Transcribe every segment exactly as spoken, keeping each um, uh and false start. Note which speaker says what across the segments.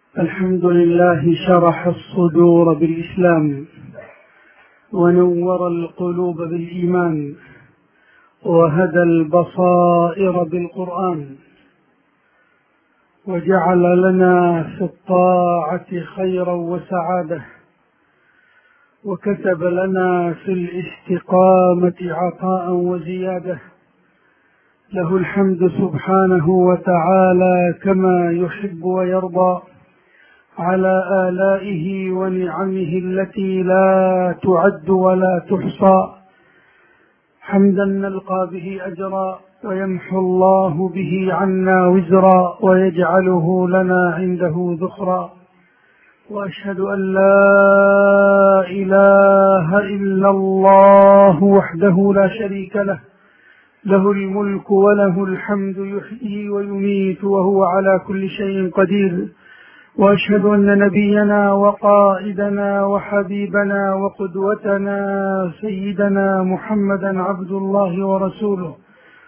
Speaker 1: الحمد لله شرح الصدور بالإسلام ونور القلوب بالإيمان وهدى البصائر بالقرآن وجعل لنا في الطاعة خيرا وسعادة وكتب لنا في الاستقامة عطاء وزيادة. له الحمد سبحانه وتعالى كما يحب ويرضى على آلائه ونعمه التي لا تعد ولا تحصى، حمدا نلقى به أجرا ويمحو الله به عنا وزرا ويجعله لنا عنده ذخرا. وأشهد أن لا إله إلا الله وحده لا شريك له، له الملك وله الحمد يحيي ويميت وهو على كل شيء قدير. وأشهد أن نبينا وقائدنا وحبيبنا وقدوتنا سيدنا محمدا عبد الله ورسوله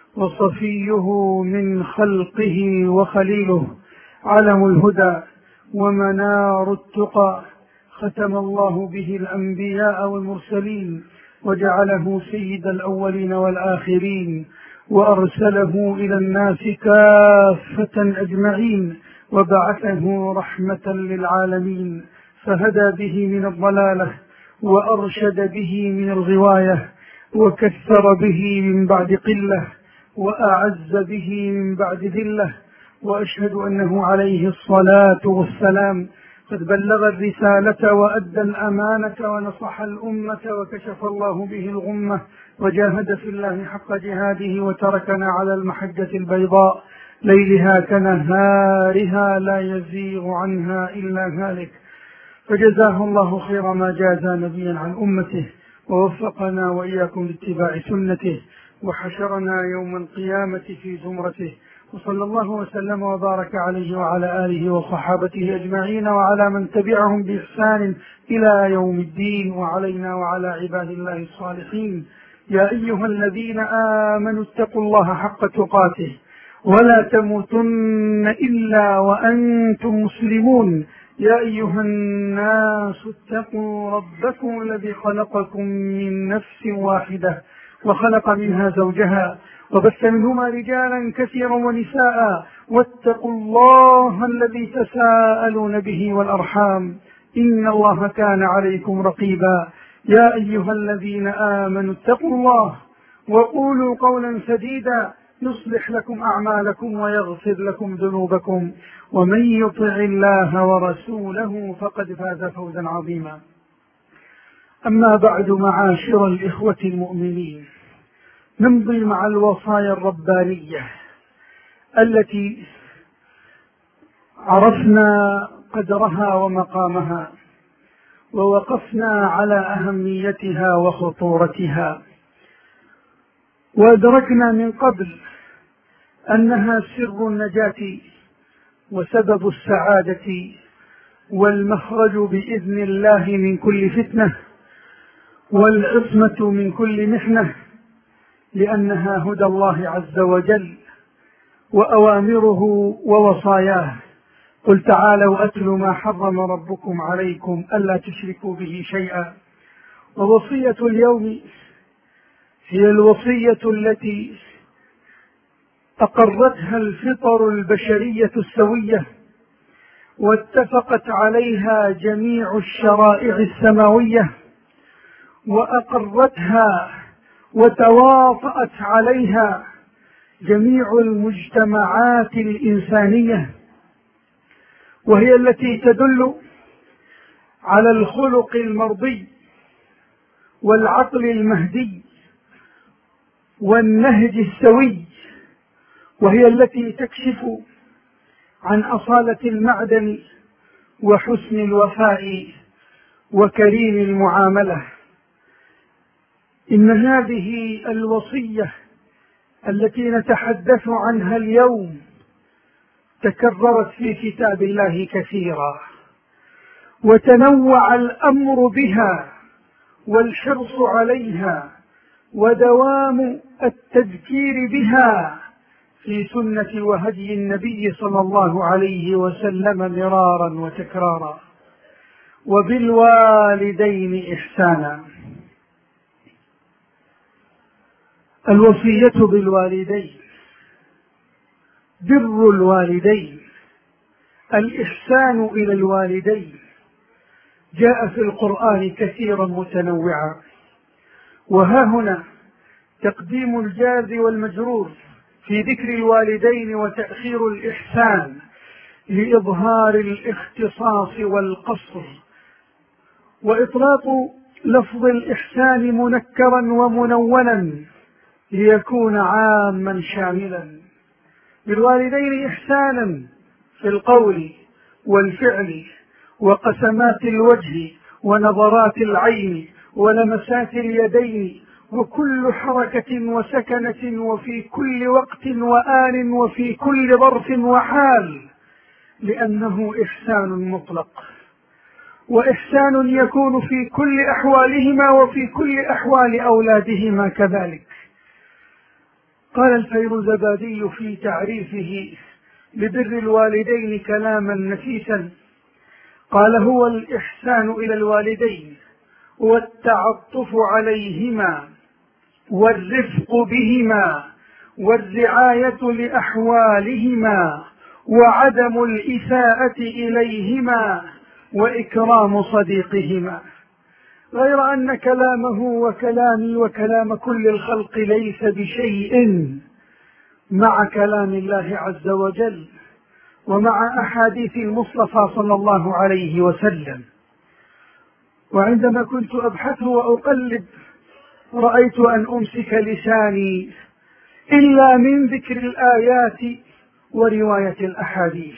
Speaker 1: وصفيه من خلقه وخليله، علم الهدى ومنار التقى، ختم الله به الأنبياء والمرسلين وجعله سيد الأولين والآخرين، وأرسله إلى الناس كافة أجمعين، وبعثه رحمة للعالمين، فهدى به من الضلالة وأرشد به من الغواية، وكثر به من بعد قلة وأعز به من بعد ذلة. وأشهد أنه عليه الصلاة والسلام قد بلغ الرسالة وأدى الأمانة ونصح الأمة وكشف الله به الغمة وجاهد في الله حق جهاده وتركنا على المحجة البيضاء ليلها كنهارها لا يزيغ عنها إلا هالك. فجزاه الله خير ما جازى نبيا عن أمته، ووفقنا وإياكم لاتباع سنته، وحشرنا يوم القيامة في زمرته، وصلى الله وسلم وبارك عليه وعلى آله وصحابته أجمعين وعلى من تبعهم بإحسان إلى يوم الدين، وعلينا وعلى عباد الله الصالحين. يا أيها الذين آمنوا اتقوا الله حق تقاته ولا تموتن إلا وأنتم مسلمون. يا أيها الناس اتقوا ربكم الذي خلقكم من نفس واحدة وخلق منها زوجها وبث منهما رجالا كثيرا ونساء، واتقوا الله الذي تساءلون به والأرحام إن الله كان عليكم رقيبا. يا أيها الذين آمنوا اتقوا الله وقولوا قولا سديدا يصلح لكم أعمالكم ويغفر لكم ذنوبكم، ومن يطع الله ورسوله فقد فاز فوزا عظيما. أما بعد، معاشر الإخوة المؤمنين، نمضي مع الوصايا الربانية التي عرفنا قدرها ومقامها، ووقفنا على أهميتها وخطورتها، وأدركنا من قبل أنها سر النجاة وسبب السعادة والمخرج بإذن الله من كل فتنة والعصمة من كل محنة، لأنها هدى الله عز وجل وأوامره ووصاياه. قل تعالوا أتل ما حرم ربكم عليكم ألا تشركوا به شيئا. ووصية اليوم هي الوصية التي أقرتها الفطر البشرية السوية، واتفقت عليها جميع الشرائع السماوية، وأقرتها وتواطأت عليها جميع المجتمعات الإنسانية، وهي التي تدل على الخلق المرضي والعقل المهدي والنهج السوي، وهي التي تكشف عن أصالة المعدن وحسن الوفاء وكريم المعاملة. إن هذه الوصية التي نتحدث عنها اليوم تكررت في كتاب الله كثيرا، وتنوع الأمر بها والحرص عليها ودوام التذكير بها في سنة وهدي النبي صلى الله عليه وسلم مرارا وتكرارا. وبالوالدين إحسانا. الوصية بالوالدين، بر الوالدين، الإحسان إلى الوالدين جاء في القرآن كثيرا متنوعا، وها هنا تقديم الجار والمجرور في ذكر الوالدين وتأخير الإحسان لإظهار الاختصاص والقصر، وإطلاق لفظ الإحسان منكرا ومنونا ليكون عاما شاملا. بالوالدين إحسانا في القول والفعل وقسمات الوجه ونظرات العين ولمسات اليدين وكل حركة وسكنة وفي كل وقت وآن وفي كل ظرف وحال، لأنه إحسان مطلق، وإحسان يكون في كل أحوالهما وفي كل أحوال أولادهما كذلك. قال الفيروزبادي في تعريفه لبر الوالدين كلاما نفيسا، قال: هو الإحسان إلى الوالدين والتعطف عليهما والرفق بهما والرعاية لأحوالهما وعدم الإساءة إليهما وإكرام صديقهما. غير أن كلامه وكلامي وكلام كل الخلق ليس بشيء مع كلام الله عز وجل ومع أحاديث المصطفى صلى الله عليه وسلم. وعندما كنت أبحث وأقلب رأيت أن أمسك لساني إلا من ذكر الآيات ورواية الأحاديث،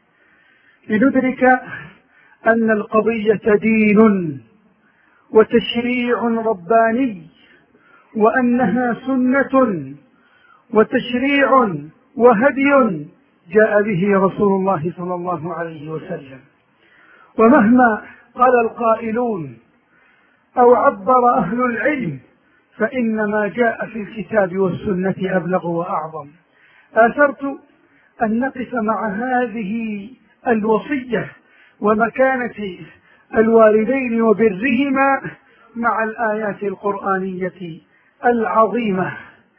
Speaker 1: لندرك أن القضية دين وتشريع رباني، وأنها سنة وتشريع وهدي جاء به رسول الله صلى الله عليه وسلم. ومهما قال القائلون أو عبر أهل العلم فإن ما جاء في الكتاب والسنة أبلغ وأعظم. آثرت أن نقف مع هذه الوصية ومكانة الوالدين وبرهما مع الآيات القرآنية العظيمة.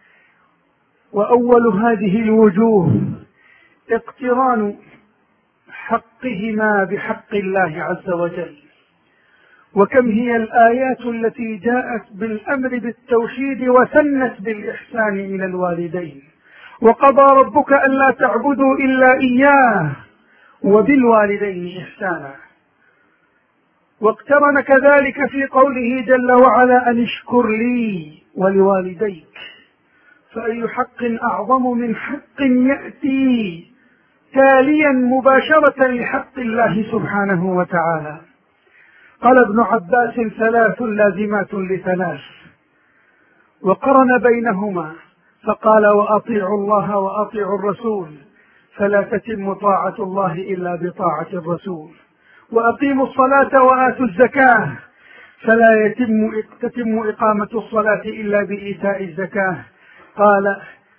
Speaker 1: وأول هذه الوجوه اقتران حقهما بحق الله عز وجل. وكم هي الآيات التي جاءت بالأمر بالتوحيد وثنت بالإحسان إلى الوالدين. وقضى ربك ألا تعبدوا إلا إياه وبالوالدين إحسانا. واقترن كذلك في قوله جل وعلا أن اشكر لي ولوالديك، فأي حق أعظم من حق يأتي تاليا مباشرة لحق الله سبحانه وتعالى. قال ابن عباس: ثلاث لازمات لثلاث، وقرن بينهما فقال: وأطيعوا الله وأطيعوا الرسول، فلا تتم طاعة الله إلا بطاعة الرسول، وأقيموا الصلاة وآتوا الزكاة، فلا يتم تتم إقامة الصلاة إلا بإيتاء الزكاة. قال: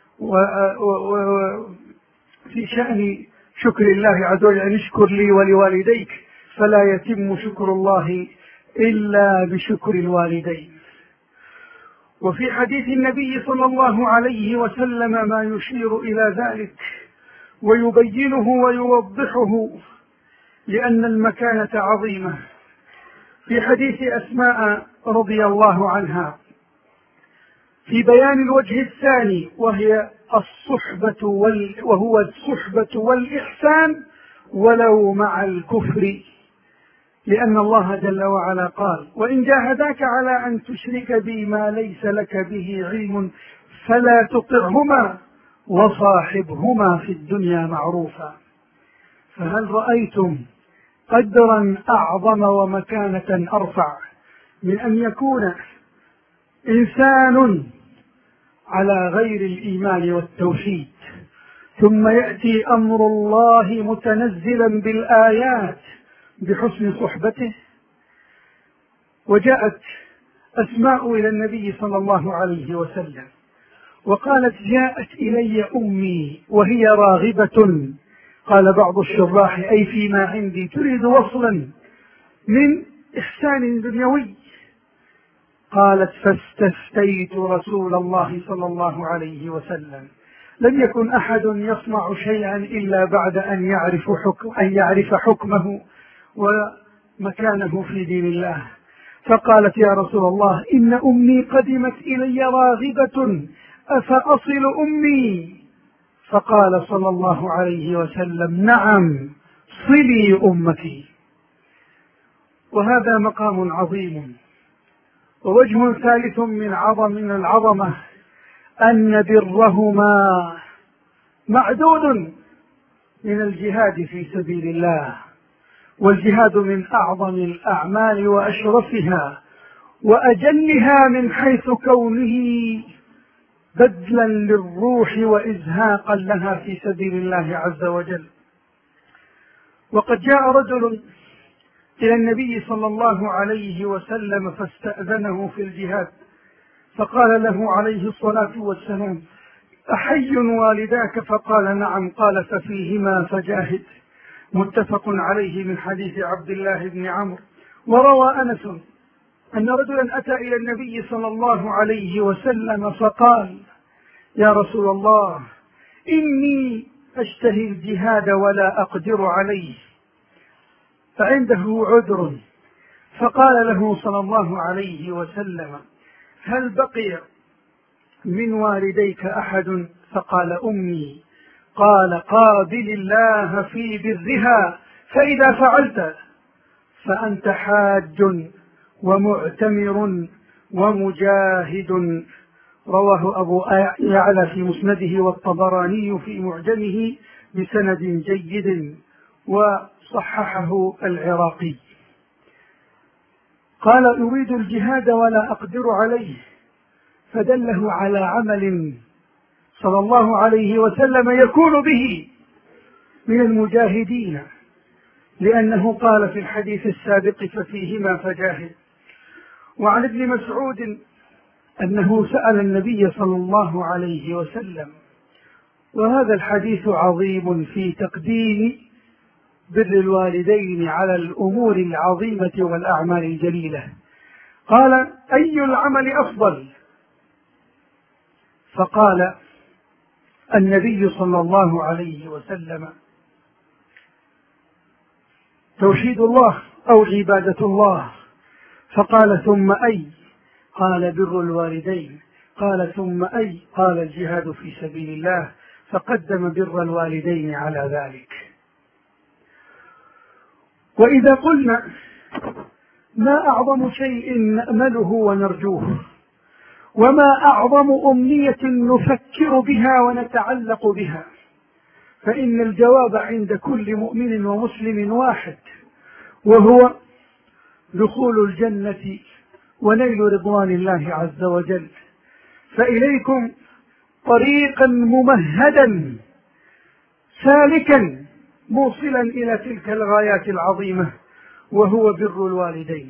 Speaker 1: وفي شأن شكر الله عز وجل أن اشكر لي ولوالديك، فلا يتم شكر الله إلا بشكر الوالدين. وفي حديث النبي صلى الله عليه وسلم ما يشير إلى ذلك ويبينه ويوضحه، لأن المكانة عظيمة. في حديث أسماء رضي الله عنها في بيان الوجه الثاني، وهي الصحبة وال وهو الصحبة والإحسان ولو مع الكفر، لأن الله جل وعلا قال: وإن جاهداك على أن تشرك بي ما ليس لك به علم فلا تطعهما وصاحبهما في الدنيا معروفا. فهل رأيتم قدرا أعظم ومكانة أرفع من أن يكون إنسان على غير الإيمان والتوحيد ثم يأتي أمر الله متنزلا بالآيات بحسن صحبته؟ وجاءت أسماء إلى النبي صلى الله عليه وسلم وقالت جاءت إلي أمي وهي راغبة، قال بعض الشراح أي فيما عندي، تريد وصلا من إحسان دنيوي. قالت فاستفتيت رسول الله صلى الله عليه وسلم. لم يكن أحد يصنع شيئا إلا بعد أن يعرف حكم أن يعرف حكمه ومكانه في دين الله. فقالت يا رسول الله إن أمي قدمت إلي راغبة أفأصل أمي؟ فقال صلى الله عليه وسلم نعم صلي أمك. وهذا مقام عظيم. ووجه ثالث من عظم من العظمة أن برهما معدود من الجهاد في سبيل الله، والجهاد من أعظم الأعمال وأشرفها وأجلها من حيث كونه بذلا للروح وإزهاقا لها في سبيل الله عز وجل. وقد جاء رجل إلى النبي صلى الله عليه وسلم فاستأذنه في الجهاد، فقال له عليه الصلاة والسلام أحي والداك؟ فقال نعم. قال ففيهما فجاهد. متفق عليه من حديث عبد الله بن عمرو. وروى أنس أن رجلا أتى إلى النبي صلى الله عليه وسلم فقال يا رسول الله إني أشتهي الجهاد ولا أقدر عليه فعنده عذر. فقال له صلى الله عليه وسلم هل بقي من والديك أحد؟ فقال أمي. قال قابل الله في برها، فإذا فعلت فأنت حاج ومعتمر ومجاهد. رواه أبو يعلى في مسنده والطبراني في معجمه بسند جيد وصححه العراقي. قال أريد الجهاد ولا أقدر عليه، فدله على عمل صلى الله عليه وسلم يكون به من المجاهدين، لأنه قال في الحديث السابق ففيهما فجاهد. وعن ابن مسعود أنه سأل النبي صلى الله عليه وسلم، وهذا الحديث عظيم في تقديم بر الوالدين على الأمور العظيمة والأعمال الجليلة. قال أي العمل أفضل؟ فقال النبي صلى الله عليه وسلم توحيد الله أو عبادة الله. فقال ثم أي؟ قال بر الوالدين. قال ثم أي؟ قال الجهاد في سبيل الله. فقدم بر الوالدين على ذلك. وإذا قلنا ما أعظم شيء نأمله ونرجوه، وما أعظم أمنية نفكر بها ونتعلق بها، فإن الجواب عند كل مؤمن ومسلم واحد، وهو دخول الجنة ونيل رضوان الله عز وجل. فإليكم طريقا ممهدا سالكا موصلا إلى تلك الغايات العظيمة، وهو بر الوالدين.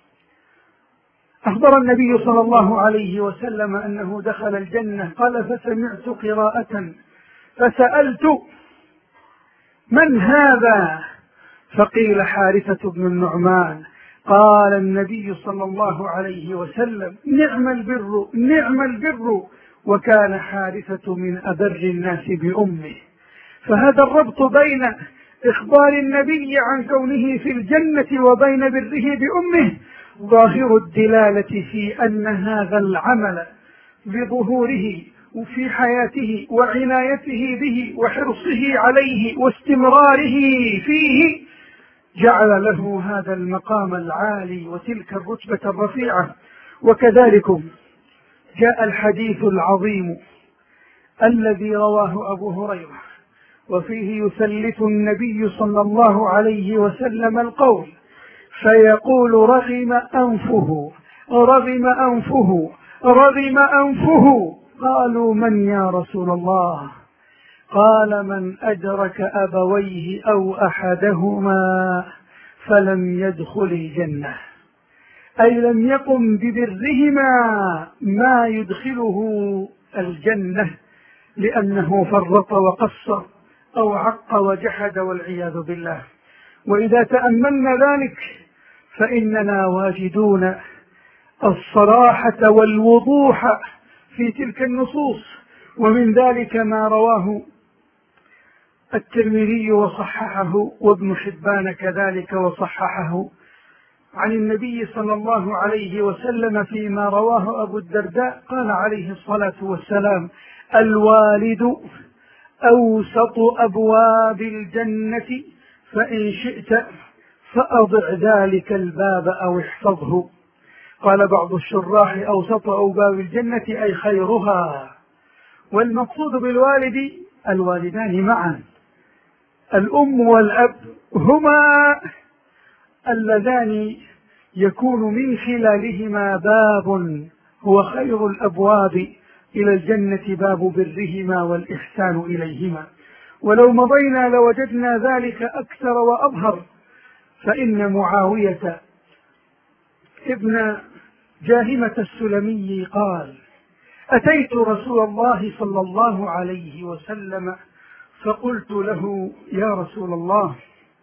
Speaker 1: أخبر النبي صلى الله عليه وسلم أنه دخل الجنة. قال فسمعت قراءة فسألت من هذا؟ فقيل حارثة بن النعمان. قال النبي صلى الله عليه وسلم نعم البر نعم البر، وكان حارثة من أبر الناس بأمه. فهذا الربط بين إخبار النبي عن كونه في الجنة وبين بره بأمه ظاهر الدلالة في أن هذا العمل بظهوره وفي حياته وعنايته به وحرصه عليه واستمراره فيه جعل له هذا المقام العالي وتلك الرتبة الرفيعة. وكذلك جاء الحديث العظيم الذي رواه أبو هريرة، وفيه يثلث النبي صلى الله عليه وسلم القول فيقول رغم أنفه رغم أنفه رغم أنفه. قالوا من يا رسول الله؟ قال من أدرك أبويه أو أحدهما فلم يدخل الجنة، أي لم يقم ببرهما ما يدخله الجنة لأنه فرط وقصر أو عق وجحد والعياذ بالله. وإذا تأملنا ذلك فإننا واجدون الصراحة والوضوح في تلك النصوص، ومن ذلك ما رواه الترمذي وصححه وابن حبان كذلك وصححه عن النبي صلى الله عليه وسلم فيما رواه أبو الدرداء قال عليه الصلاة والسلام: الوالد أوسط أبواب الجنة فإن شئت فأضع ذلك الباب أو احفظه. قال بعض الشراح: أوسط أبواب الجنة أي خيرها. والمقصود بالوالد الوالدان معا، الأم والأب هما اللذان يكون من خلالهما باب هو خير الأبواب إلى الجنة، باب برهما والإحسان إليهما. ولو مضينا لوجدنا ذلك أكثر وأظهر، فإن معاوية ابن جاهمة السلمي قال: أتيت رسول الله صلى الله عليه وسلم فقلت له: يا رسول الله،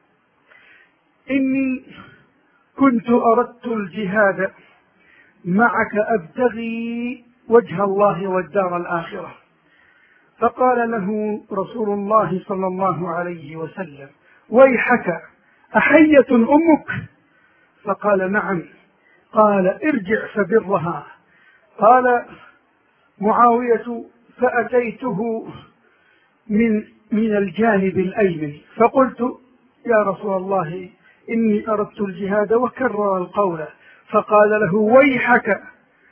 Speaker 1: إني كنت أردت الجهاد معك أبتغي وجه الله والدار الآخرة. فقال له رسول الله صلى الله عليه وسلم: ويحك، أحية أمك؟ فقال: نعم. قال: ارجع فبرها. قال معاوية: فأتيته من من الجانب الأيمن فقلت: يا رسول الله، إني أردت الجهاد، وكرر القول. فقال له: ويحك،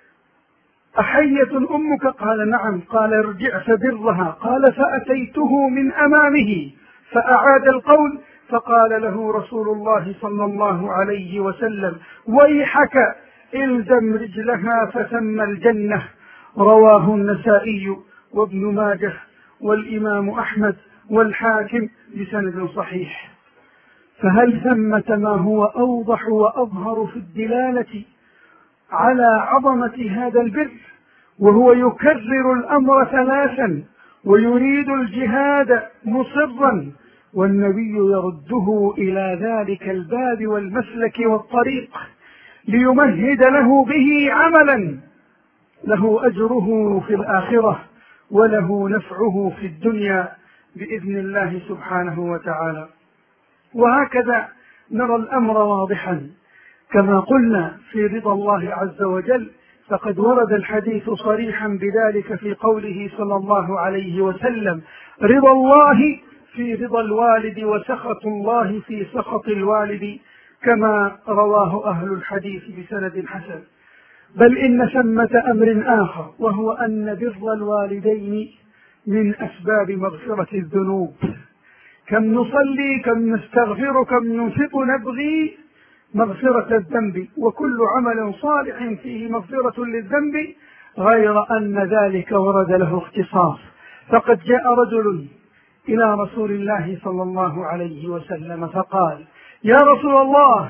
Speaker 1: أحية أمك؟ قال: نعم. قال: ارجع فبرها. قال: فأتيته من أمامه فأعاد القول. فقال له رسول الله صلى الله عليه وسلم: ويحك، إلزم رجلها فثم الجنة. رواه النسائي وابن ماجه والإمام أحمد والحاكم بسند صحيح. فهل ثمة ما هو أوضح وأظهر في الدلالة على عظمة هذا البر، وهو يكرر الأمر ثلاثا ويريد الجهاد مصرا، والنبي يرده إلى ذلك الباب والمسلك والطريق ليمهد له به عملا له أجره في الآخرة وله نفعه في الدنيا بإذن الله سبحانه وتعالى. وهكذا نرى الأمر واضحا كما قلنا في رضا الله عز وجل، فقد ورد الحديث صريحا بذلك في قوله صلى الله عليه وسلم: رضا الله في رضا الوالد وسخط الله في سخط الوالد، كما رواه أهل الحديث بسند حسن. بل إن ثمة أمر آخر، وهو أن بر الوالدين من أسباب مغفرة الذنوب. كم نصلي، كم نستغفر، كم ننفق، نبغي مغفرة الذنب، وكل عمل صالح فيه مغفرة للذنب، غير أن ذلك ورد له اختصاص. فقد جاء رجل إلى رسول الله صلى الله عليه وسلم فقال: يا رسول الله،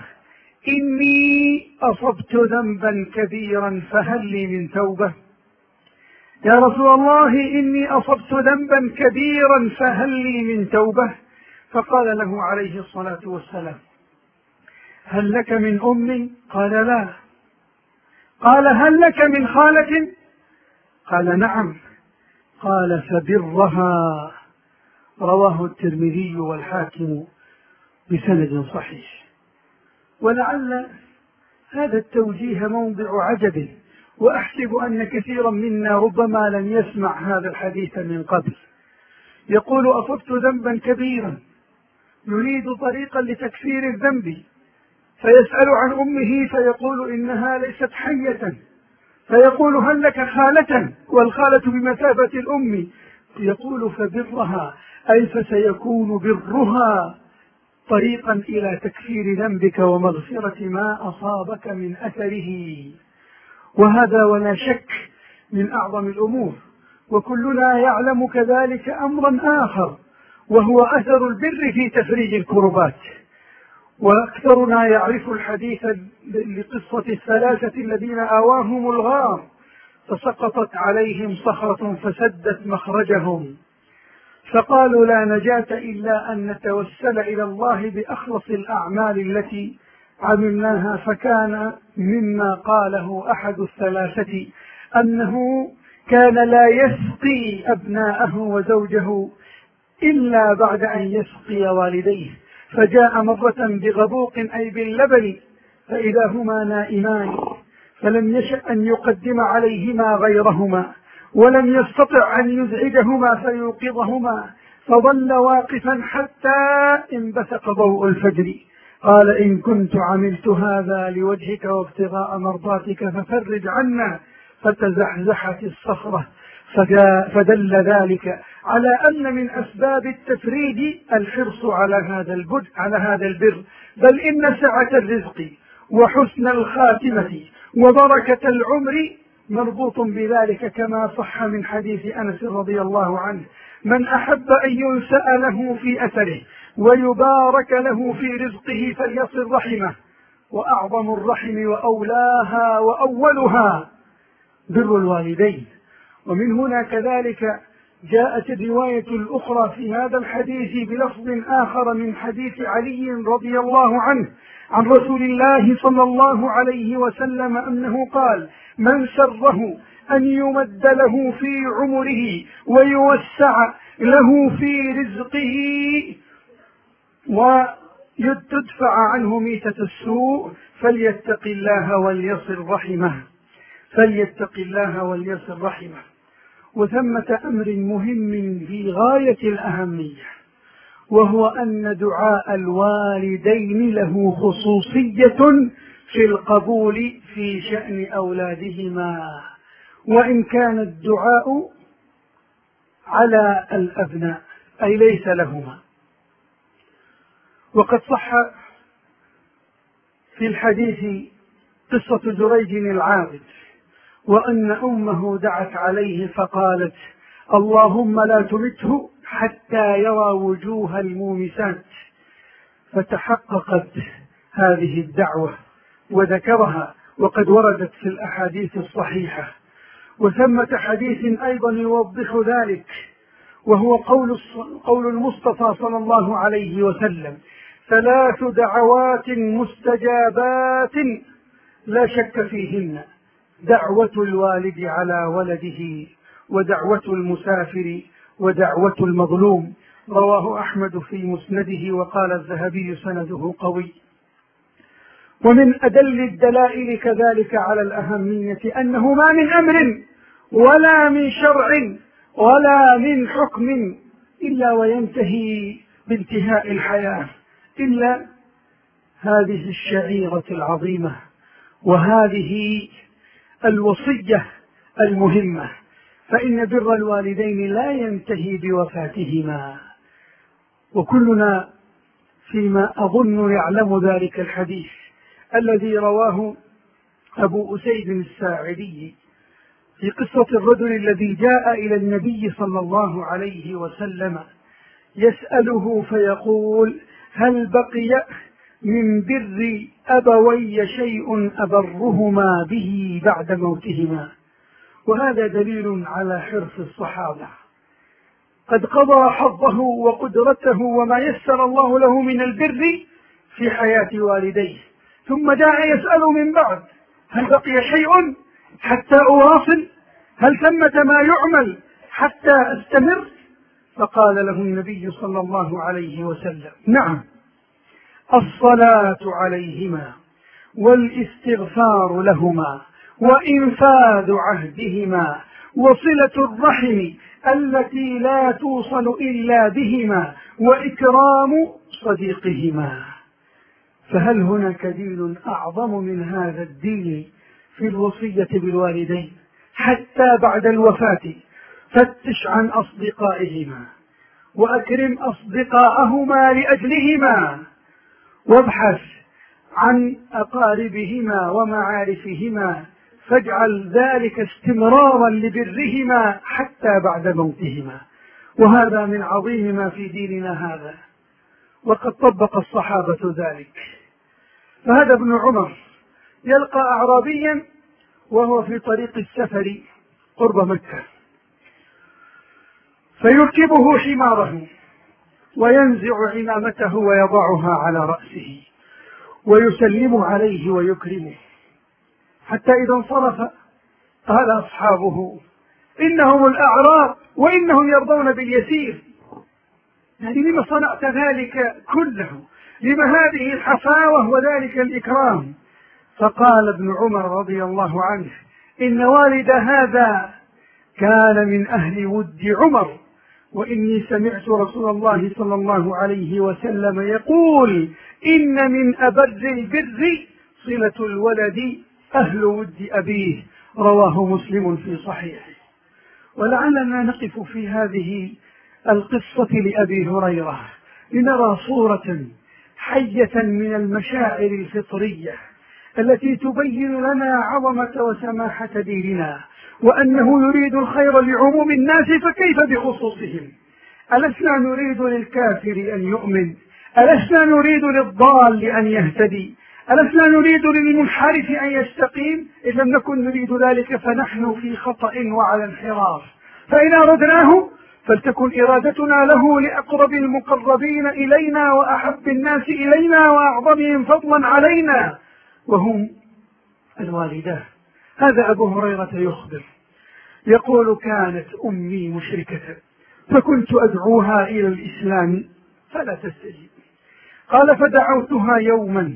Speaker 1: إني أصبت ذنبا كبيرا فهل لي من توبة؟ يا رسول الله، إني أصبت ذنبا كبيرا فهل لي من توبة؟ فقال له عليه الصلاة والسلام: هل لك من أم؟ قال: لا. قال: هل لك من خالة؟ قال: نعم. قال: فبرها. رواه الترمذي والحاكم بسند صحيح. ولعل هذا التوجيه موضع عجب، وأحسب أن كثيرا منا ربما لم يسمع هذا الحديث من قبل. يقول: أصبت ذنبا كبيرا، يريد طريقا لتكفير الذنب، فيسأل عن أمه فيقول إنها ليست حية، فيقول: هل لك خالة؟ والخالة بمثابة الأم. يقول: فبرها، أي فسيكون برها طريقا إلى تكفير ذنبك ومغفرة ما أصابك من أثره. وهذا ولا شك من أعظم الأمور. وكلنا يعلم كذلك أمرا آخر، وهو أثر البر في تفريج الكربات. وأكثرنا يعرف الحديث لقصة الثلاثة الذين آواهم الغار، فسقطت عليهم صخرة فسدت مخرجهم، فقالوا لا نجاة إلا أن نتوسل إلى الله بأخلص الأعمال التي عملناها. فكان مما قاله أحد الثلاثة أنه كان لا يسقي أبناءه وزوجه إلا بعد أن يسقي والديه، فجاء مرة بغبوق أي باللبن فإذا هما نائمان، فلم يشأ أن يقدم عليهما غيرهما، ولم يستطع أن يزعجهما فيوقظهما، فظل واقفا حتى انبثق ضوء الفجر. قال إن كنت عملت هذا لوجهك وابتغاء مرضاتك ففرج عنا، فتزحزحت الصخرة. فدل ذلك على أن من أسباب التفريج الحرص على هذا البر على هذا البر، بل إن سعة الرزق وحسن الخاتمة وبركة العمر مربوط بذلك، كما صح من حديث أنس رضي الله عنه: من أحب أن ينسأ له في أثره ويبارك له في رزقه فليصل رحمه. وأعظم الرحم وأولاها وأولها بر الوالدين. ومن هنا كذلك جاءت الرواية الأخرى في هذا الحديث بلفظ آخر من حديث علي رضي الله عنه عن رسول الله صلى الله عليه وسلم أنه قال: من سره أن يمد له في عمره ويوسع له في رزقه وتدفع عنه ميتة السوء فليتق الله وليصل رحمه فليتق الله وليصل رحمه. وثمة أمر مهم في غاية الأهمية، وهو أن دعاء الوالدين له خصوصية في القبول في شأن أولادهما، وإن كان الدعاء على الأبناء أي ليس لهما. وقد صح في الحديث قصة جريج العابد، وأن أمه دعت عليه فقالت: اللهم لا تمته حتى يرى وجوه المومسات. فتحققت هذه الدعوة وذكرها، وقد وردت في الأحاديث الصحيحة. وثمة حديث أيضا يوضح ذلك، وهو قول قول المصطفى صلى الله عليه وسلم: ثلاث دعوات مستجابات لا شك فيهن: دعوة الوالد على ولده، ودعوة المسافر، ودعوة المظلوم. رواه أحمد في مسنده، وقال الذهبي سنده قوي. ومن أدل الدلائل كذلك على الأهمية أنه ما من أمر ولا من شرع ولا من حكم إلا وينتهي بانتهاء الحياة إلا هذه الشعيرة العظيمة وهذه الوصية المهمة، فإن بر الوالدين لا ينتهي بوفاتهما. وكلنا فيما أظن يعلم ذلك الحديث الذي رواه أبو أسيد الساعدي في قصة الرجل الذي جاء إلى النبي صلى الله عليه وسلم يسأله فيقول: هل بقي من بر أبوي شيء أبرهما به بعد موتهما؟ وهذا دليل على حرص الصحابة، قد قضى حظه وقدرته وما يسر الله له من البر في حياة والديه، ثم جاء يسأل من بعد: هل بقي شيء حتى أواصل؟ هل ثمة ما يعمل حتى أستمر؟ فقال له النبي صلى الله عليه وسلم: نعم، الصلاة عليهما والاستغفار لهما وإنفاذ عهدهما وصلة الرحم التي لا توصل إلا بهما وإكرام صديقهما. فهل هناك دين أعظم من هذا الدين في الوصية بالوالدين حتى بعد الوفاة؟ فتش عن أصدقائهما وأكرم أصدقاءهما لأجلهما، وابحث عن أقاربهما ومعارفهما، فاجعل ذلك استمرارا لبرهما حتى بعد موتهما. وهذا من عظيم ما في ديننا هذا، وقد طبق الصحابة ذلك. فهذا ابن عمر يلقى أعرابيا وهو في طريق السفر قرب مكة، فيركبه حماره وينزع عمامته ويضعها على رأسه ويسلم عليه ويكرمه، حتى إذا انصرف قال أصحابه: إنهم الأعراب وإنهم يرضون باليسير، يعني لما صنعت ذلك كله؟ لما هذه الحفاوة وذلك الإكرام؟ فقال ابن عمر رضي الله عنه: إن والد هذا كان من أهل ود عمر، وإني سمعت رسول الله صلى الله عليه وسلم يقول: إن من أبر البر صلة الولد أهل ود أبيه، رواه مسلم في صحيحه. ولعلنا نقف في هذه القصة لأبي هريرة لنرى صورة حية من المشاعر الفطرية التي تبين لنا عظمة وسماحة ديننا، وأنه يريد الخير لعموم الناس فكيف بخصوصهم؟ ألسنا نريد للكافر أن يؤمن؟ ألسنا نريد للضال أن يهتدي؟ ألسنا نريد للمنحرف أن يستقيم؟ إذ لم نكن نريد ذلك فنحن في خطأ وعلى انحراف، فإن أردناه فلتكن إرادتنا له لأقرب المقربين إلينا وأحب الناس إلينا وأعظمهم فضلا علينا، وهم الوالدان. هذا أبو هريرة يخبر يقول: كانت أمي مشركة فكنت أدعوها إلى الإسلام فلا تستجيب. قال: فدعوتها يوما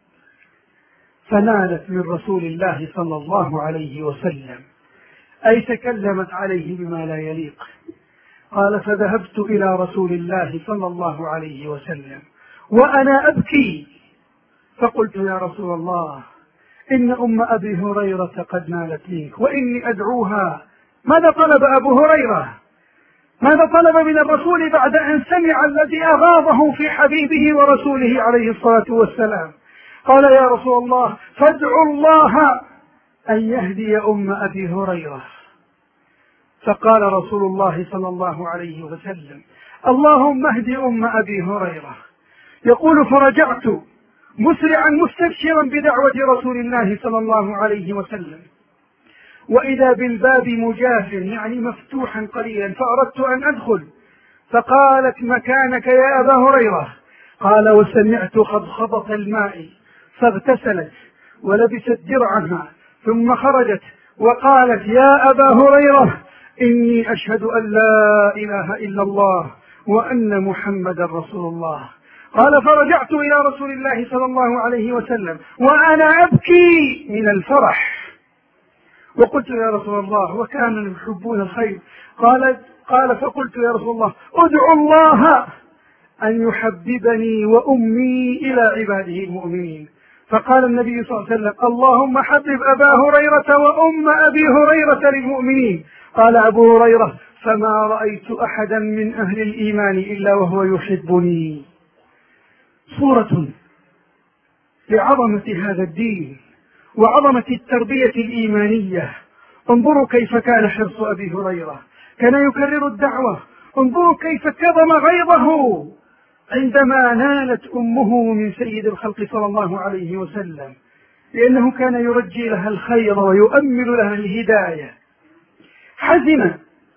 Speaker 1: فنالت من رسول الله صلى الله عليه وسلم، أي تكلمت عليه بما لا يليق. قال: فذهبت إلى رسول الله صلى الله عليه وسلم وأنا أبكي، فقلت: يا رسول الله، إن أم أبي هريرة قد نالت منك وإني أدعوها. ماذا طلب أبو هريرة؟ ماذا طلب من الرسول بعد أن سمع الذي أغاظه في حبيبه ورسوله عليه الصلاة والسلام؟ قال: يا رسول الله، فادعوا الله أن يهدي أم أبي هريرة. فقال رسول الله صلى الله عليه وسلم: اللهم اهد أم أبي هريرة. يقول: فرجعت مسرعا مستبشرا بدعوة رسول الله صلى الله عليه وسلم، وإذا بالباب مجاف يعني مفتوحا قليلا، فأردت أن أدخل، فقالت: مكانك يا أبا هريرة. قال: وسمعت خضخضة الماء، فاغتسلت ولبست درعها ثم خرجت وقالت: يا أبا هريرة، إني أشهد أن لا إله إلا الله وأن محمدا رسول الله. قال: فرجعت إلى رسول الله صلى الله عليه وسلم وأنا أبكي من الفرح، وقلت: يا رسول الله، وكانوا يحبون الخير. قال قال فقلت: يا رسول الله، ادعو الله أن يحببني وأمي إلى عباده المؤمنين. فقال النبي صلى الله عليه وسلم: اللهم حبب أبا هريرة وأم أبي هريرة للمؤمنين. قال أبو هريرة: فما رأيت أحدا من أهل الإيمان إلا وهو يحبني. صورة لعظمة هذا الدين وعظمة التربية الإيمانية. انظروا كيف كان حرص أبي هريرة، كان يكرر الدعوة. انظروا كيف كظم غيظه عندما نالت أمه من سيد الخلق صلى الله عليه وسلم، لأنه كان يرجي لها الخير ويؤمل لها الهداية. حزن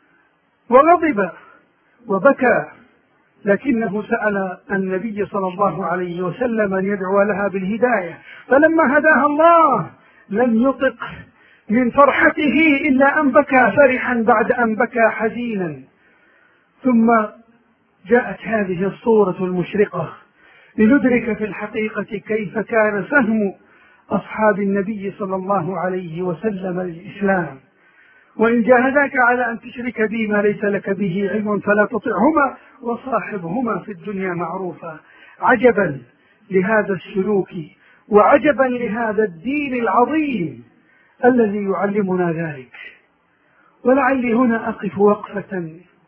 Speaker 1: وغضب وبكى، لكنه سأل النبي صلى الله عليه وسلم أن يدعو لها بالهداية، فلما هداها الله لم يطق من فرحته إلا أن بكى فرحا بعد أن بكى حزينا. ثم جاءت هذه الصورة المشرقة لندرك في الحقيقة كيف كان فهم أصحاب النبي صلى الله عليه وسلم للإسلام. وإن جاهداك على أن تشرك بي ما ليس لك به علم فلا تطعهما وصاحبهما في الدنيا معروفا. عجبا لهذا السلوك وعجبا لهذا الدين العظيم الذي يعلمنا ذلك. ولعلي هنا أقف وقفة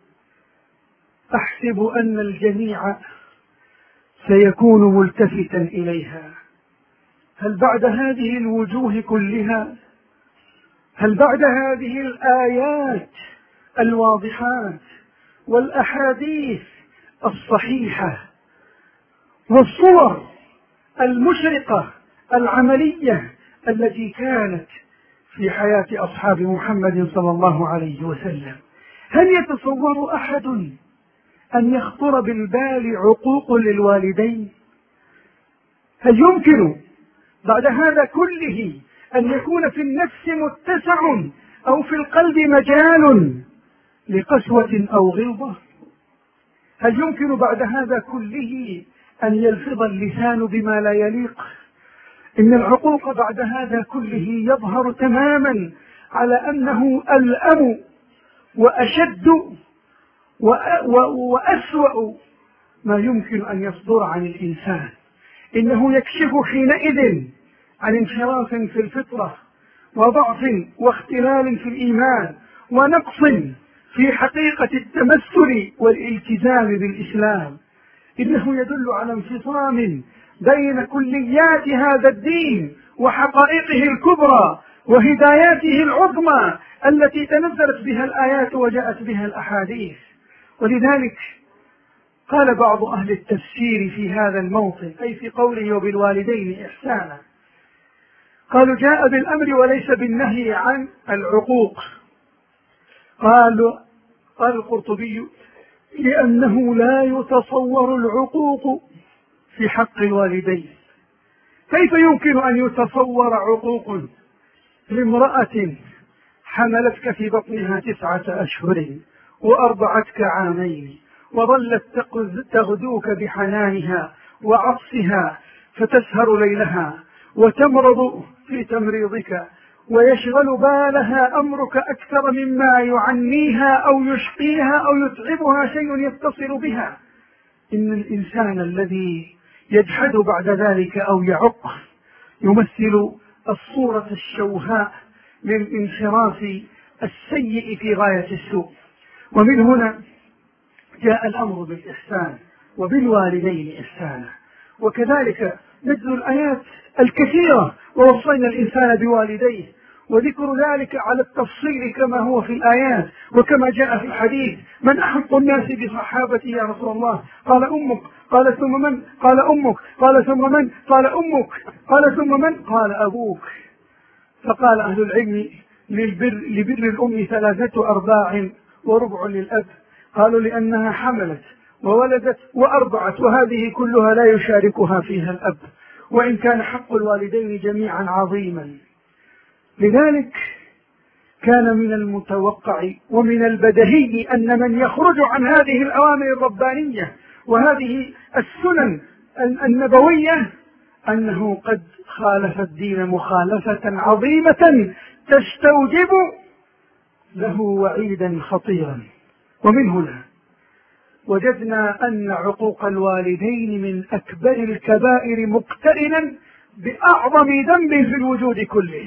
Speaker 1: أحسب أن الجميع سيكون ملتفتا إليها. هل بعد هذه الوجوه كلها، هل بعد هذه الآيات الواضحات والأحاديث الصحيحة والصور المشرقة العملية التي كانت في حياة أصحاب محمد صلى الله عليه وسلم. هل يتصور أحد أن يخطر بالبال عقوق للوالدين؟ هل يمكن بعد هذا كله أن يكون في النفس متسع أو في القلب مجال لقسوة أو غلظة؟ هل يمكن بعد هذا كله أن يلفظ اللسان بما لا يليق؟ إن العقوق بعد هذا كله يظهر تماما على أنه ألأم وأشد وأسوأ ما يمكن أن يصدر عن الإنسان. إنه يكشف حينئذ عن انحراف في الفطرة وضعف واختلال في الإيمان ونقص في حقيقة التمثل والالتزام بالإسلام. إنه يدل على انفصام بين كليات هذا الدين وحقائقه الكبرى وهداياته العظمى التي تنزلت بها الآيات وجاءت بها الأحاديث. ولذلك قال بعض أهل التفسير في هذا الموطن، أي في قوله وبالوالدين إحسانا، قالوا جاء بالأمر وليس بالنهي عن العقوق. قالوا قال القرطبي لأنه لا يتصور العقوق في حق الوالدين. كيف يمكن أن يتصور عقوق لامرأة حملتك في بطنها تسعة أشهر وأرضعتك عامين وظلت تغدوك بحنانها وعطسها فتسهر ليلها وتمرض في تمريضك ويشغل بالها أمرك أكثر مما يعنيها أو يشقيها أو يتعبها شيء يتصل بها؟ إن الإنسان الذي يجحد بعد ذلك أو يعق يمثل الصورة الشوهاء للانحراف السيء في غاية السوء. ومن هنا جاء الأمر بالإحسان وبالوالدين إحسانا. وكذلك نجد الآيات الكثيرة ووصينا الإنسان بوالديه، وذكر ذلك على التفصيل كما هو في الآيات وكما جاء في الحديث. من أحق الناس بصحابتي يا رسول الله؟ قال أمك. قال ثم من؟ قال أمك. قال ثم من؟ قال أمك. قال ثم من؟ قال أبوك. فقال أهل العلم للبر لبر الأم ثلاثة أرباع وربع للأب. قالوا لأنها حملت وولدت وأرضعت، وهذه كلها لا يشاركها فيها الأب، وإن كان حق الوالدين جميعا عظيما. لذلك كان من المتوقع ومن البديهي أن من يخرج عن هذه الأوامر الربانية وهذه السنن النبوية أنه قد خالف الدين مخالفة عظيمة تستوجب له وعيدا خطيرا. ومن هنا وجدنا أن عقوق الوالدين من أكبر الكبائر مقترنا بأعظم ذنب في الوجود كله.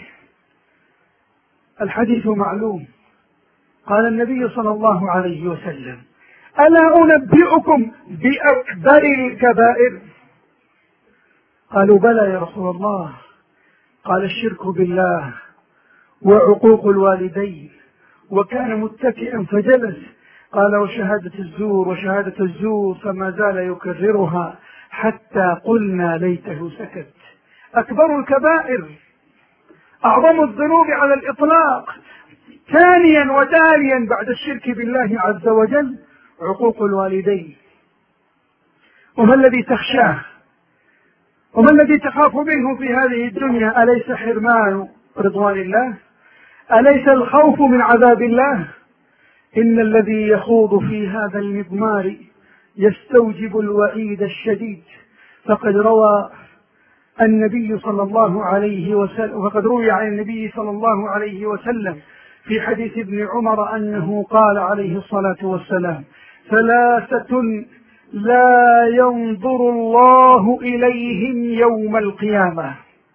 Speaker 1: الحديث معلوم، قال النبي صلى الله عليه وسلم: ألا أنبئكم بأكبر الكبائر؟ قالوا: بلى يا رسول الله. قال: الشرك بالله وعقوق الوالدين. وكان متكئا فجلس. قال: وشهادة الزور وشهادة الزور، فما زال يكررها حتى قلنا ليته سكت. أكبر الكبائر، أعظم الذنوب على الإطلاق، ثانيا وتاليا بعد الشرك بالله عز وجل عقوق الوالدين. وما الذي تخشاه وما الذي تخاف منه في هذه الدنيا؟ أليس حرمان رضوان الله؟ أليس الخوف من عذاب الله؟ إن الذي يخوض في هذا المضمار يستوجب الوعيد الشديد. فقد روى النبي صلى الله عليه وسلم وقد روي عن النبي صلى الله عليه وسلم في حديث ابن عمر أنه قال عليه الصلاة والسلام: ثلاثة لا ينظر الله إليهم يوم القيامة: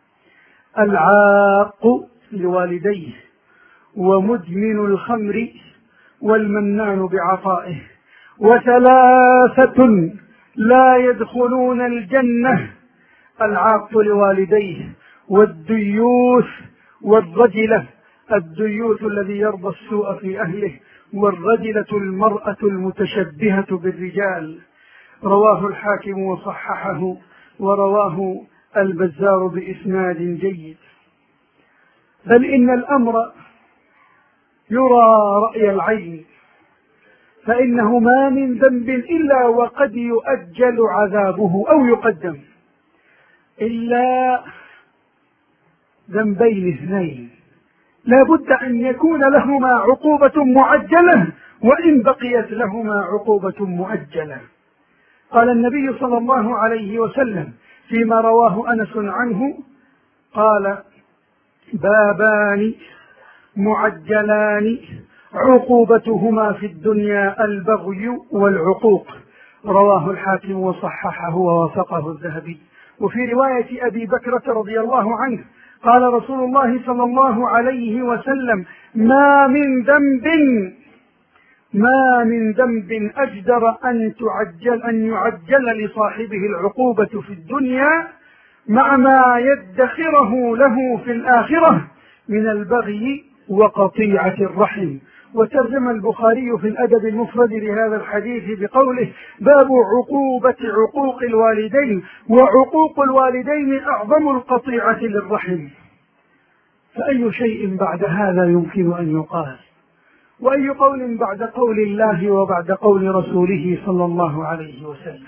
Speaker 1: العاق لوالديه، ومدمن الخمر، والمنان بعطائه. وثلاثة لا يدخلون الجنة: العاق لوالديه، والديوث، والرجلة. الديوث الذي يرضى السوء في أهله، والرجلة المرأة المتشبهة بالرجال. رواه الحاكم وصححه، ورواه البزار بإسناد جيد. بل إن الأمر يرى رأي العين، فإنه ما من ذنب إلا وقد يؤجل عذابه أو يقدم، إلا ذنبين اثنين لا بد أن يكون لهما عقوبة معجلة وإن بقيت لهما عقوبة مؤجلة. قال النبي صلى الله عليه وسلم فيما رواه أنس عنه قال: بابان معجلان عقوبتهما في الدنيا البغي والعقوق، رواه الحاكم وصححه ووافقه الذهبي. وفي رواية أبي بكرة رضي الله عنه قال رسول الله صلى الله عليه وسلم: ما من ذنب ما من ذنب أجدر أن تعجل أن يعجل لصاحبه العقوبة في الدنيا مع ما يدخره له في الآخرة من البغي وقطيعة الرحم. وترجم البخاري في الأدب المفرد لهذا الحديث بقوله: باب عقوبة عقوق الوالدين، وعقوق الوالدين أعظم القطيعة للرحم. فأي شيء بعد هذا يمكن أن يقال؟ وأي قول بعد قول الله وبعد قول رسوله صلى الله عليه وسلم؟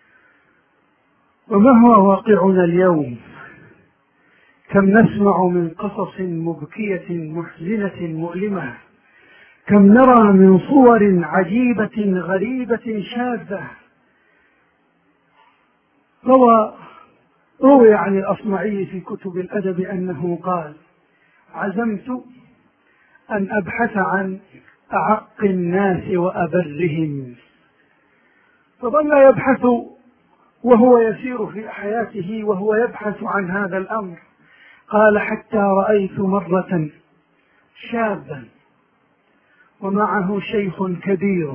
Speaker 1: وما هو واقعنا اليوم؟ كم نسمع من قصص مبكية محزنة مؤلمة، كم نرى من صور عجيبة غريبة شاذة. روى روي عن الأصمعي في كتب الأدب أنه قال: عزمت أن أبحث عن أعق الناس وأبرهم، فظل يبحث وهو يسير في حياته وهو يبحث عن هذا الأمر. قال: حتى رأيت مرة شابا ومعه شيخ كبير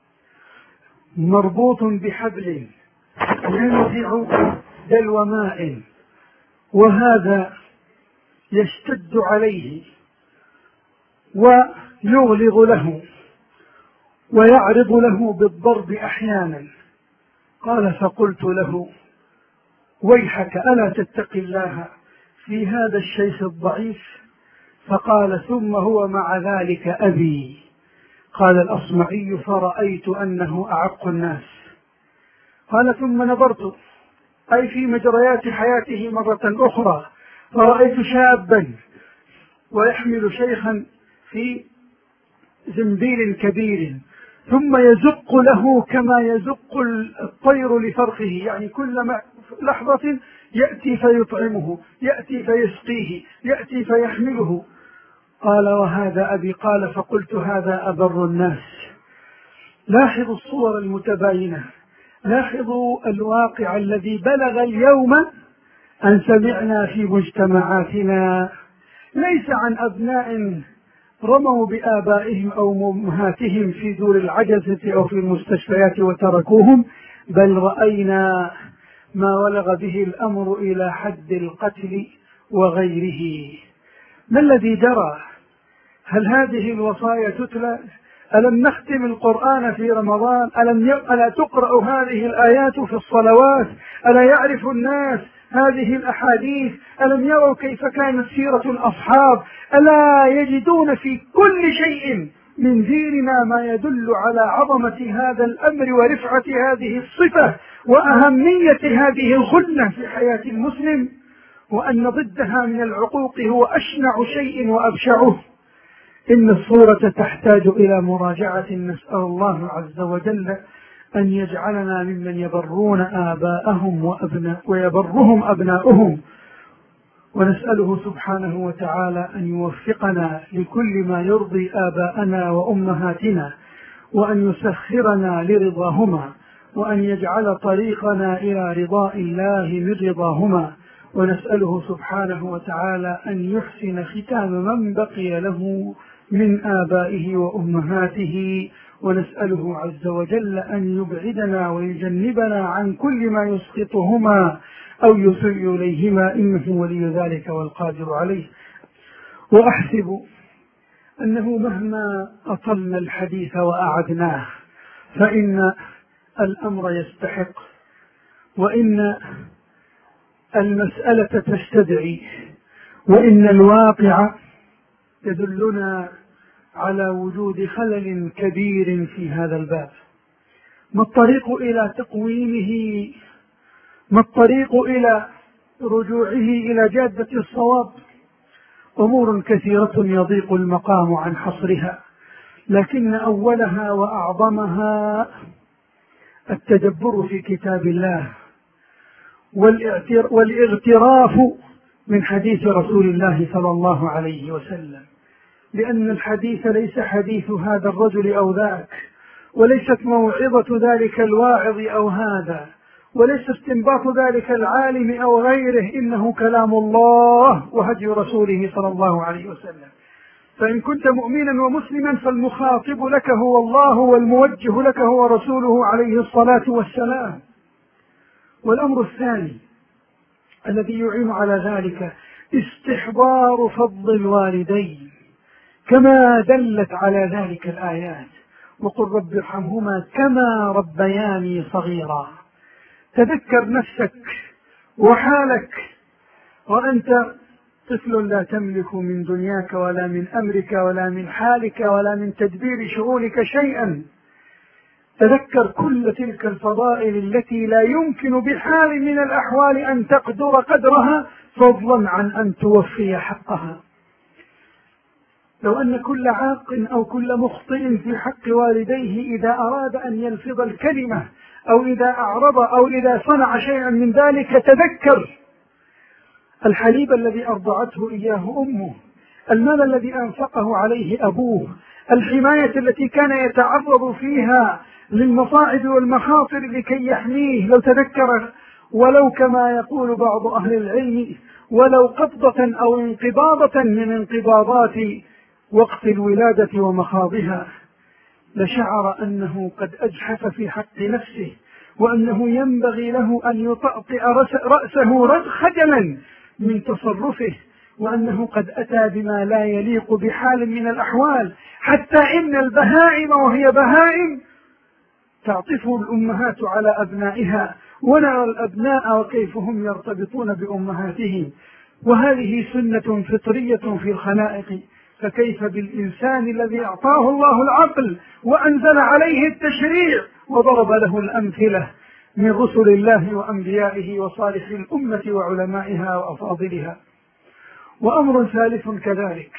Speaker 1: مربوط بحبل ينزع دلو ماء، وهذا يشتد عليه ويغلظ له ويعرض له بالضرب أحيانا. قال: فقلت له: ويحك ألا تتقي الله في هذا الشيخ الضعيف؟ فقال: ثم هو مع ذلك أبي. قال الأصمعي: فرأيت أنه أعق الناس. قال: ثم نظرت أي في مجريات حياته مرة أخرى، فرأيت شابا ويحمل شيخا في زنبيل كبير، ثم يزق له كما يزق الطير لفرخه، يعني كل لحظة يأتي فيطعمه، يأتي فيسقيه، يأتي فيحمله. قال: وهذا أبي. قال: فقلت: هذا أبر الناس. لاحظوا الصور المتباينة، لاحظوا الواقع الذي بلغ اليوم أن سمعنا في مجتمعاتنا ليس عن أبناء رموا بآبائهم أو أمهاتهم في دور العجزة أو في المستشفيات وتركوهم، بل رأينا ما ولغ به الأمر إلى حد القتل وغيره. ما الذي جرى؟ هل هذه الوصايا تتلى؟ ألم نختم القرآن في رمضان؟ ألم ألا تقرأ هذه الآيات في الصلوات؟ ألا يعرف الناس هذه الأحاديث؟ ألم يروا كيف كانت سيرة الأصحاب؟ ألا يجدون في كل شيء من ديننا ما يدل على عظمة هذا الأمر ورفعة هذه الصفة وأهمية هذه الخلة في حياة المسلم، وأن ضدها من العقوق هو أشنع شيء وأبشعه؟ إن الصورة تحتاج إلى مراجعة. نسأل الله عز وجل أن يجعلنا ممن يبرون آباءهم وأبناء ويبرهم أبناؤهم، ونسأله سبحانه وتعالى أن يوفقنا لكل ما يرضي آباءنا وأمهاتنا، وأن يسخرنا لرضاهما، وأن يجعل طريقنا إلى رضاء الله من رضاهما. ونسأله سبحانه وتعالى أن يحسن ختام من بقي له من آبائه وأمهاته، ونسأله عز وجل أن يبعدنا ويجنبنا عن كل ما يسقطهما أو يسيء إليهما، إنه ولي ذلك والقادر عليه. وأحسب أنه مهما أطلنا الحديث وأعدناه فإن الأمر يستحق، وإن المسألة تستدعي، وإن الواقع يدلنا على وجود خلل كبير في هذا الباب. ما الطريق إلى تقويمه؟ ما الطريق إلى رجوعه إلى جادة الصواب؟ أمور كثيرة يضيق المقام عن حصرها، لكن أولها وأعظمها التدبر في كتاب الله والاغتراف من حديث رسول الله صلى الله عليه وسلم، لأن الحديث ليس حديث هذا الرجل أو ذاك، وليست موعظة ذلك الواعظ أو هذا، وليس استنباط ذلك العالم أو غيره، إنه كلام الله وهدي رسوله صلى الله عليه وسلم. فإن كنت مؤمنا ومسلما فالمخاطب لك هو الله، والموجه لك هو رسوله عليه الصلاة والسلام. والأمر الثاني الذي يعين على ذلك استحضار فضل الوالدين كما دلت على ذلك الآيات، وقل رب ارحمهما كما ربياني صغيرا. تذكر نفسك وحالك وأنت طفل لا تملك من دنياك ولا من أمرك ولا من حالك ولا من تدبير شؤونك شيئا. تذكر كل تلك الفضائل التي لا يمكن بحال من الأحوال أن تقدر قدرها، فضلا عن أن توفي حقها. لو أن كل عاق أو كل مخطئ في حق والديه إذا أراد أن يلفظ الكلمة أو إذا أعرض أو إذا صنع شيئا من ذلك تذكر الحليب الذي أرضعته إياه أمه، المال الذي أنفقه عليه أبوه، الحماية التي كان يتعرض فيها للمصاعب والمخاطر لكي يحميه. لو تذكر ولو كما يقول بعض أهل العلم ولو قبضة أو انقباضة من انقباضات وقت الولادة ومخاضها، لشعر أنه قد أجحف في حق نفسه، وأنه ينبغي له أن يطأطئ رأسه خجلا من تصرفه، وأنه قد أتى بما لا يليق بحال من الأحوال، حتى إن البهائم وهي بهائم تعطف الأمهات على أبنائها، ونرى الأبناء وكيف هم يرتبطون بأمهاتهم، وهذه سنة فطرية في الخلائق، فكيف بالإنسان الذي أعطاه الله العقل وأنزل عليه التشريع وضرب له الأمثلة من رسل الله وأنبيائه وصالح الأمة وعلمائها وأفاضلها. وأمر ثالث كذلك،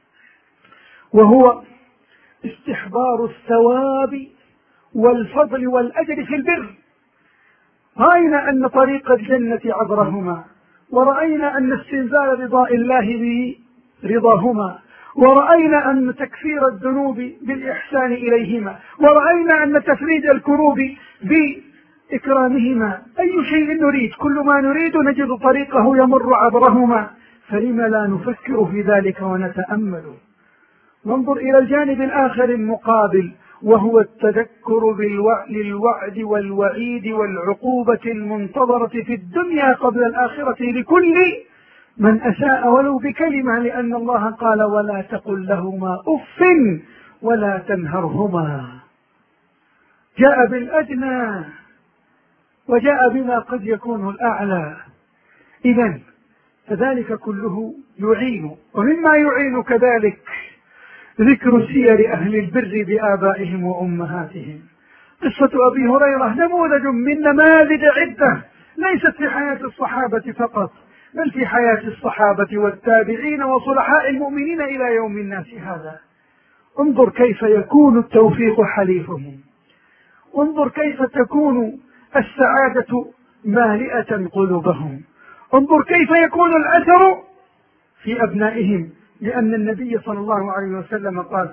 Speaker 1: وهو استحضار الثواب والفضل والأجر في البر. رأينا أن طريق الجنة عبرهما، ورأينا أن استنزال رضاء الله برضاهما، ورأينا أن تكفير الذنوب بالإحسان إليهما، ورأينا أن تفريج الكروب بإكرامهما. أي شيء نريد؟ كل ما نريد نجد طريقه يمر عبرهما، فلم لا نفكر في ذلك ونتأمل؟ ننظر إلى الجانب الآخر المقابل، وهو التذكر للوعد والوعيد والعقوبة المنتظرة في الدنيا قبل الآخرة لكل من أساء ولو بكلمة، لأن الله قال ولا تقل لهما أف ولا تنهرهما. جاء بالأدنى وجاء بما قد يكون الأعلى. إذن فذلك كله يعين. ومما يعين كذلك ذكر سير أهل البر بآبائهم وأمهاتهم. قصة أبي هريرة نموذج من نماذج عدة، ليست في حياة الصحابة فقط، بل في حياة الصحابة والتابعين وصلحاء المؤمنين إلى يوم الناس هذا. انظر كيف يكون التوفيق حليفهم، انظر كيف تكون السعادة مالئة قلوبهم، انظر كيف يكون الأثر في أبنائهم، لأن النبي صلى الله عليه وسلم قال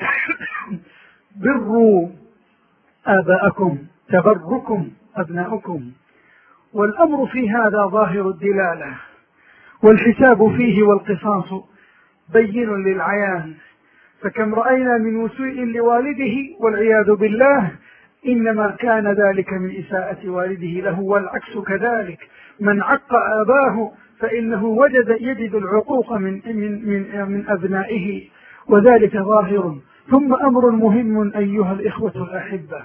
Speaker 1: بروا آباءكم تبركم أبناؤكم. والأمر في هذا ظاهر الدلالة، والحساب فيه والقصاص بين للعيان. فكم رأينا من وسوء لوالده والعياذ بالله، إنما كان ذلك من إساءة والده له، والعكس كذلك. من عق آباه فإنه وجد يجد العقوق من, من, من, من أبنائه، وذلك ظاهر. ثم أمر مهم أيها الإخوة الأحبة،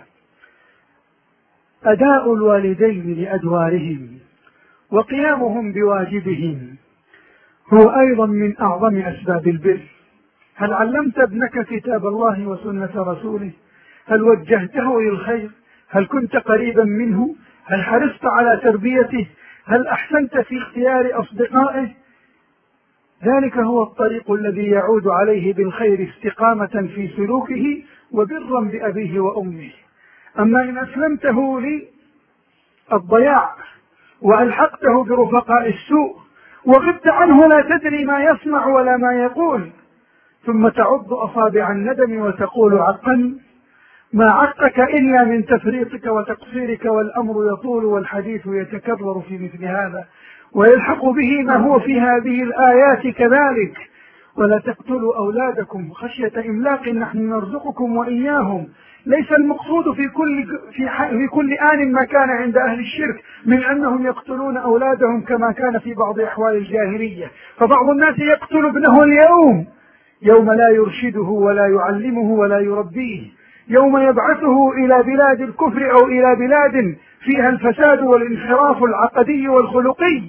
Speaker 1: أداء الوالدين لأدوارهم وقيامهم بواجبهم. هو أيضا من أعظم أسباب البر. هل علمت ابنك كتاب الله وسنة رسوله؟ هل وجهته للخير؟ هل كنت قريبا منه؟ هل حرصت على تربيته؟ هل أحسنت في اختيار أصدقائه؟ ذلك هو الطريق الذي يعود عليه بالخير استقامة في سلوكه وبرا بأبيه وأمه. أما إن أسلمته للضياع وألحقته برفقاء السوء وغبت عنه لا تدري ما يسمع ولا ما يقول، ثم تعض أصابع الندم وتقول عقا، ما عقك إلا من تفريطك وتقصيرك، والأمر يطول والحديث يتكرر في مثل هذا، ويلحق به ما هو في هذه الآيات كذلك. ولا تقتلوا أولادكم خشية إملاق نحن نرزقكم وإياهم. ليس المقصود في كل في, في كل آن ما كان عند أهل الشرك من أنهم يقتلون أولادهم كما كان في بعض أحوال الجاهلية، فبعض الناس يقتل ابنه اليوم يوم لا يرشده ولا يعلمه ولا يربيه، يوم يبعثه إلى بلاد الكفر أو إلى بلاد فيها الفساد والانحراف العقدي والخلقي،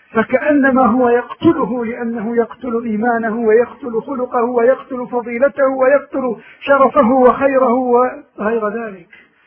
Speaker 1: فكأنما هو يقتله لأنه يقتل إيمانه ويقتل خلقه ويقتل فضيلته ويقتل شرفه وخيره وغير ذلك.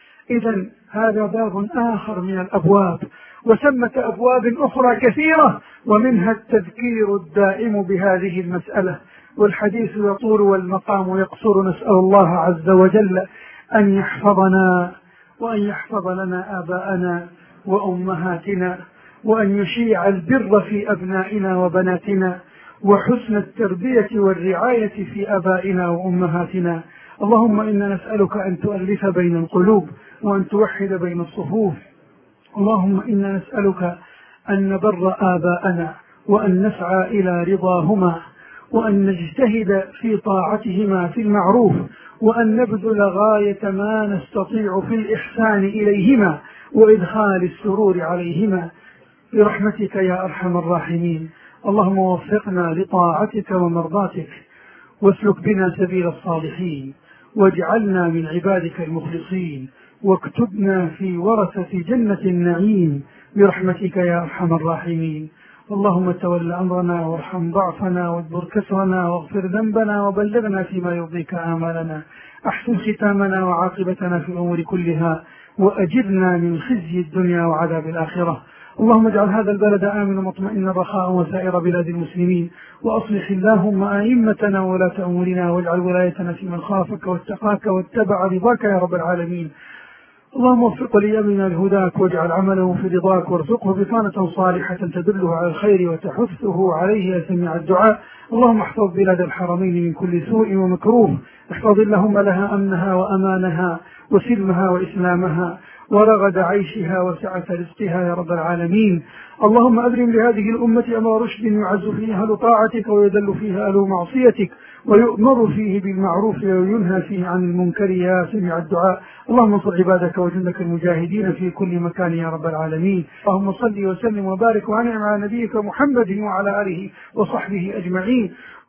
Speaker 1: إذن هذا باب آخر من الأبواب، وثمة أبواب أخرى كثيرة، ومنها التذكير الدائم بهذه المسألة. والحديث يطول والمقام يقصر، نسأل الله عز وجل أن يحفظنا وأن يحفظ لنا آباءنا وأمهاتنا، وأن يشيع البر في أبنائنا وبناتنا، وحسن التربية والرعاية في آبائنا وأمهاتنا. اللهم إنا نسألك أن تؤلف بين القلوب وأن توحد بين الصفوف. اللهم إنا نسألك أن نبر آباءنا وأن نسعى إلى رضاهما، وأن نجتهد في طاعتهما في المعروف، وأن نبذل غاية ما نستطيع في الإحسان إليهما وإدخال السرور عليهما برحمتك يا أرحم الراحمين. اللهم وفقنا لطاعتك ومرضاتك، واسلك بنا سبيل الصالحين، واجعلنا من عبادك المخلصين، واكتبنا في ورثة جنة النعيم برحمتك يا أرحم الراحمين. اللهم تول أمرنا وارحم ضعفنا واجبر كسرنا واغفر ذنبنا وبلغنا فيما يرضيك آمالنا. أحسن ختامنا وعاقبتنا في الأمور كلها، وأجرنا من خزي الدنيا وعذاب الآخرة. اللهم اجعل هذا البلد آمنا مطمئنا رخاء وسائر بلاد المسلمين، وأصلح اللهم أئمتنا وولاة أمورنا، واجعل ولايتنا في من خافك واتقاك واتبع رضاك يا رب العالمين. اللهم وفق لأمرنا لهداك، واجعل عمله في رضاك، وارزقه بطانة صالحة تدله على الخير وتحثه عليه يا سميع الدعاء. اللهم احفظ بلاد الحرمين من كل سوء ومكروه، احفظ اللهم لها أمنها وأمانها وسلمها وإسلامها ورغد عيشها وسعة رزقها يا رب العالمين. اللهم أبرم لهذه الأمة أمر رشد يعز فيه أهل طاعتك ويذل فيه أهل معصيتك، ويؤمر فيه بالمعروف وينهى فيه عن المنكر يا سميع الدعاء. اللهم انصر عبادك وجندك المجاهدين في كل مكان يا رب العالمين. اللهم صل وسلم وبارك وانعم على نبيك محمد وعلى آله وصحبه أجمعين.